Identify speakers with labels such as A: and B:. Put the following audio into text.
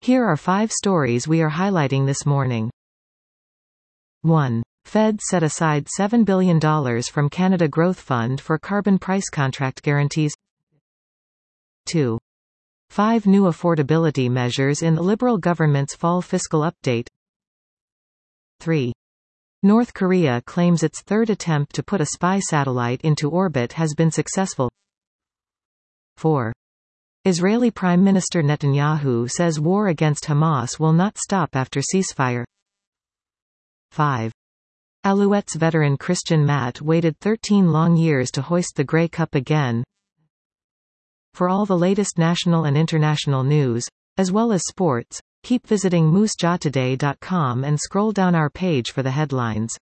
A: Here are 5 stories we are highlighting this morning. 1. Fed set aside $7 billion from Canada Growth Fund for carbon price contract guarantees. 2. 5 new affordability measures in the Liberal government's fall fiscal update. 3. North Korea claims its third attempt to put a spy satellite into orbit has been successful. 4. Israeli Prime Minister Netanyahu says war against Hamas will not stop after ceasefire. 5. Alouettes veteran Christian Matt waited 13 long years to hoist the Grey Cup again. For all the latest national and international news, as well as sports, keep visiting moosejawtoday.com and scroll down our page for the headlines.